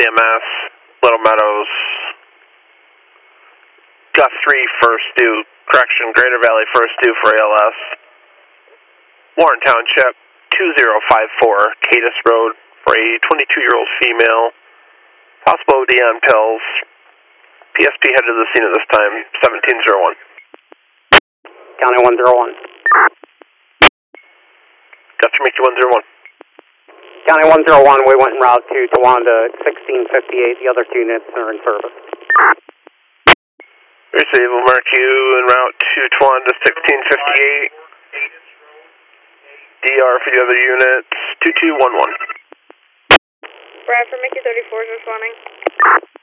CMS, Little Meadows, Guthrie first due, Greater Valley first due for ALS. Warren Township, 2054, Cadiz Road for a 22-year-old female. Possible OD on pills. PSP headed to the scene at this time, 1701. County 101. Guthrie Mickey 101. County 101, we went en route to Towanda 1658. The other two units are in service. Receive, we'll mark you en route to Towanda 1658. DR for the other units, 2211. Bradford Mickey 34 is responding.